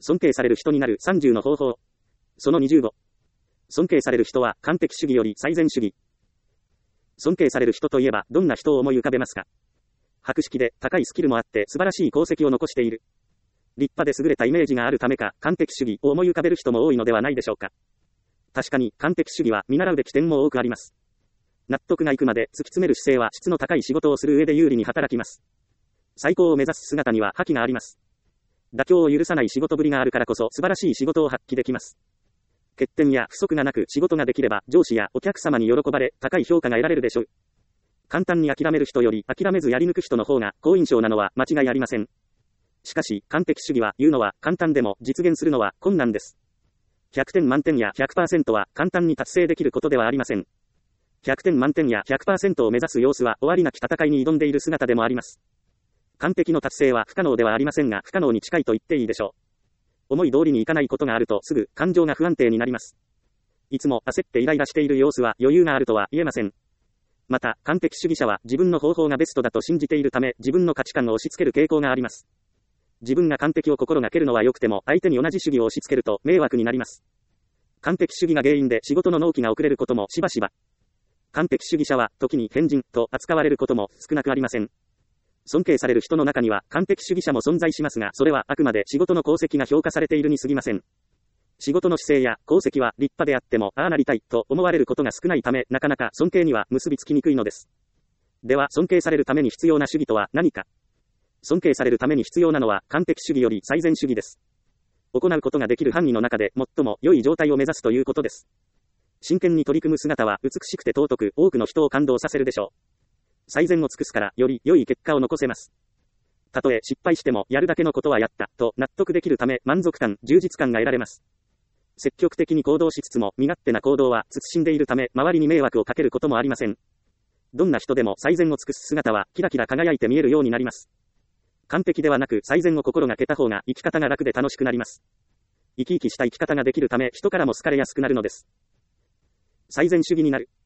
尊敬される人になる30の方法。その25。尊敬される人は完璧主義より最善主義。尊敬される人といえばどんな人を思い浮かべますか？博識で高いスキルもあって素晴らしい功績を残している。立派で優れたイメージがあるためか完璧主義を思い浮かべる人も多いのではないでしょうか。確かに完璧主義は見習うべき点も多くあります。納得がいくまで突き詰める姿勢は質の高い仕事をする上で有利に働きます。最高を目指す姿には覇気があります。妥協を許さない仕事ぶりがあるからこそ素晴らしい仕事を発揮できます。欠点や不足がなく仕事ができれば上司やお客様に喜ばれ高い評価が得られるでしょう。簡単に諦める人より諦めずやり抜く人の方が好印象なのは間違いありません。しかし完璧主義は言うのは簡単でも実現するのは困難です。100点満点や 100% は簡単に達成できることではありません。100点満点や 100% を目指す様子は終わりなき戦いに挑んでいる姿でもあります。完璧の達成は不可能ではありませんが不可能に近いと言っていいでしょう。思い通りにいかないことがあるとすぐ感情が不安定になります。いつも焦ってイライラしている様子は余裕があるとは言えません。また完璧主義者は自分の方法がベストだと信じているため自分の価値観を押し付ける傾向があります。自分が完璧を心がけるのは良くても相手に同じ主義を押し付けると迷惑になります。完璧主義が原因で仕事の納期が遅れることもしばしば。完璧主義者は時に変人と扱われることも少なくありません。尊敬される人の中には完璧主義者も存在しますがそれはあくまで仕事の功績が評価されているに過ぎません。仕事の姿勢や功績は立派であってもああなりたいと思われることが少ないためなかなか尊敬には結びつきにくいのです。では尊敬されるために必要な主義とは何か。尊敬されるために必要なのは完璧主義より最善主義です。行うことができる範囲の中で最も良い状態を目指すということです。真剣に取り組む姿は美しくて尊く多くの人を感動させるでしょう。最善を尽くすからより良い結果を残せます。たとえ失敗してもやるだけのことはやったと納得できるため満足感、充実感が得られます。積極的に行動しつつも身勝手な行動は慎んでいるため周りに迷惑をかけることもありません。どんな人でも最善を尽くす姿はキラキラ輝いて見えるようになります。完璧ではなく最善を心がけた方が生き方が楽で楽しくなります。生き生きした生き方ができるため人からも好かれやすくなるのです。最善主義になる。